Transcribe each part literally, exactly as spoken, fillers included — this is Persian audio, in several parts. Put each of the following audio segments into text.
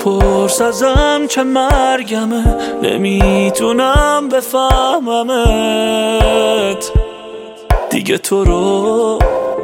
بپرس ازم چه مرگمه، نمیتونم بفهممت دیگه. تو رو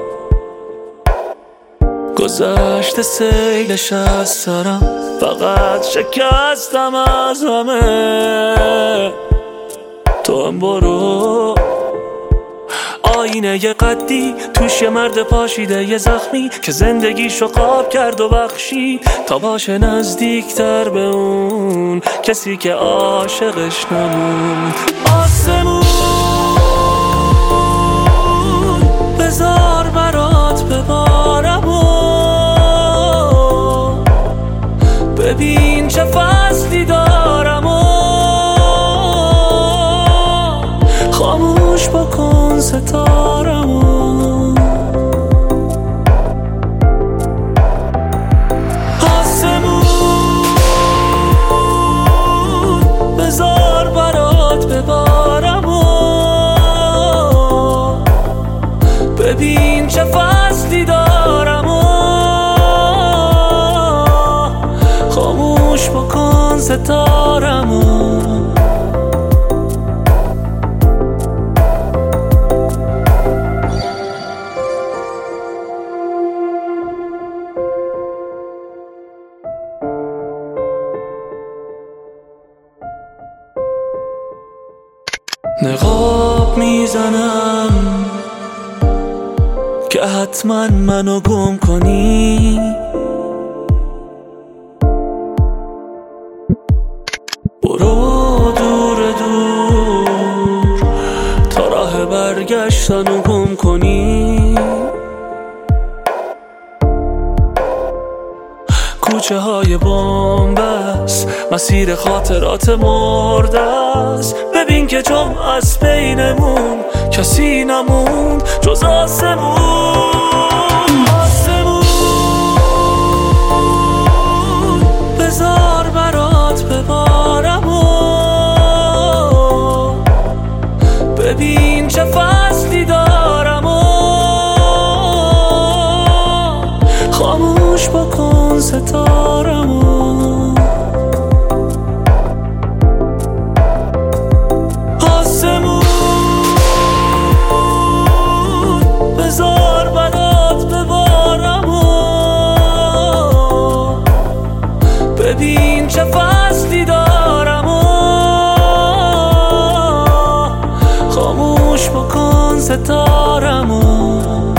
گذشته سیلش از سرم، فقط شکستم از همه. تو هم برو، آینه ی قدی توش یه مرد پاشیده یه زخمی که زندگیشو خواب کرد و بخشید تا باشه نزدیکتر به اون کسی که عاشقش نموند. آسمون بذار برات ببارم و ببین چه فصلی دارم و خاموش بکن ستارمو. آسمون بذار برات ببارم و ببین چه فصلی دارم و خاموش بکن ستارمو. نقاب میزنم که حتما منو گم کنی، برو دور دور تا راه برگشتنو گم کنی. کوچه های بامبست، مسیر خاطرات مرده است. ببین که جمع از بینمون کسی نموند جز آسمون. آسمون بذار برات ببارم و ببین چه فصلی دارم و خاموش بکن ستارمو. آسمون بذار برات ببارم و ببین چه فصلی دارم و خاموش بکن ستارمو.